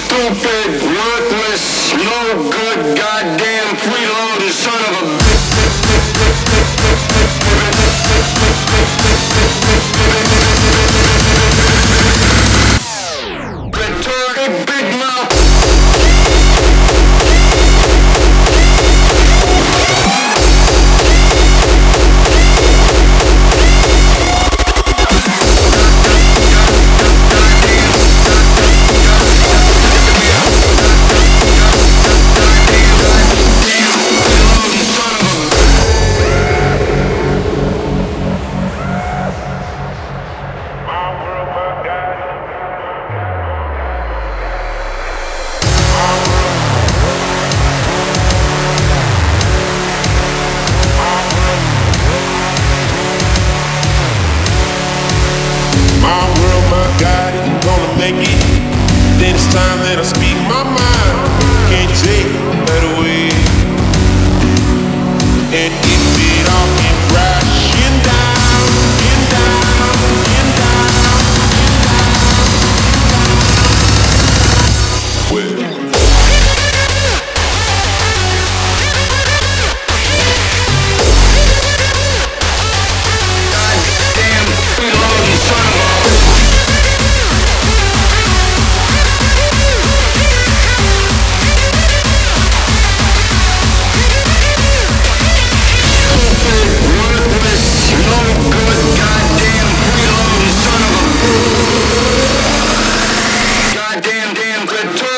Stupid, worthless, no good, goddamn freeloading son of a retarded big mouth. Make it, then it's time that I speak my mind. Can't take that away. And if it all came crashing down, and down, and down, well. Goddamn freeloading son of a goddamn good